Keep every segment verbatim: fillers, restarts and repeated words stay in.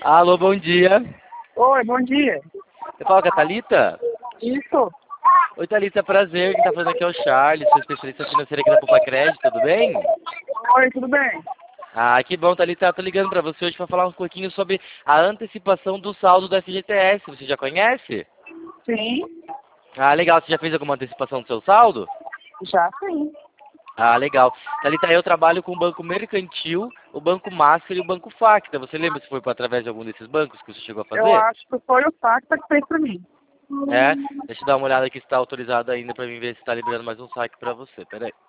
Alô, bom dia. Oi, bom dia. Você fala com a Thalita? Isso. Oi, Thalita, prazer. Quem tá falando aqui é o Charles, sou especialista financeiro aqui da Poupa Crédito, tudo bem? Oi, tudo bem? Ah, que bom, Thalita. Eu tô ligando pra você hoje pra falar um pouquinho sobre a antecipação do saldo do F G T S. Você já conhece? Sim, Ah, legal. Você já fez alguma antecipação do seu saldo? já sim. Ah, legal. Thalita, eu trabalho com o Banco Mercantil, o Banco Master e o Banco Facta. Você lembra se foi por através de algum desses bancos que você chegou a Eu fazer? acho que foi o Tacta que fez pra mim. É? Deixa eu dar uma olhada aqui se está autorizado ainda pra mim ver se está liberando mais um saque pra você. Pera aí.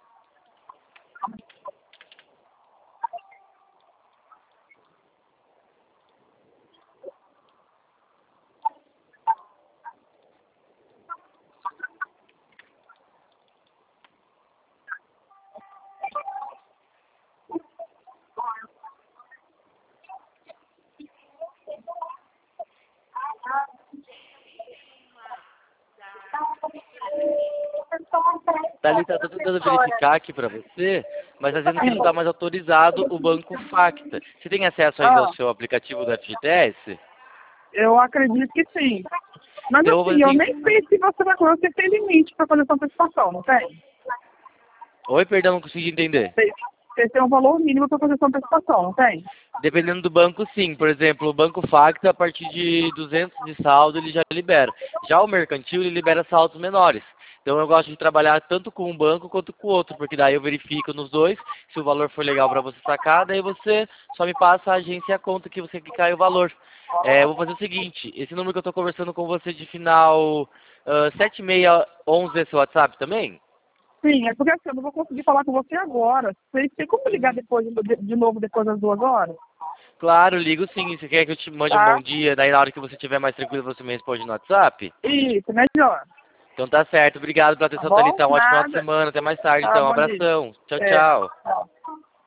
Thalita, tô tentando verificar aqui pra você, mas tá dizendo que não está mais autorizado o Banco Facta. Você tem acesso ainda ao Ah, seu aplicativo do F G T S? eu acredito que sim. Mas Então, assim, eu assim... nem sei se você vai você tem limite para fazer essa antecipação, não tem? Oi, perdão, não consegui entender. Você você tem um valor mínimo para fazer essa antecipação, não tem? Dependendo do banco, sim. Por exemplo, o Banco Facta, a partir de duzentos de saldo, ele já libera. Já o Mercantil, ele libera saldos menores. Então, eu gosto de trabalhar tanto com um banco quanto com o outro, porque daí eu verifico nos dois, se o valor for legal para você sacar, daí você só me passa a agência e a conta que você quer cair o valor. É, eu vou fazer o seguinte, esse número que eu estou conversando com você de final ah, sete seis um um é seu WhatsApp também? Sim, é porque assim, eu não vou conseguir falar com você agora. Você tem como ligar depois, de, de novo depois das duas horas? Claro, ligo sim. Você quer que eu te mande um bom Tá? dia, daí na hora que você estiver mais tranquilo você me responde no WhatsApp? Isso, melhor. Então tá certo. Obrigado pela Tá atenção, bom? Thalita. Um ótimo final de Nada. semana. Até mais tarde, Tá, então. Um bom dia. abração. Tchau, É. tchau. Tchau.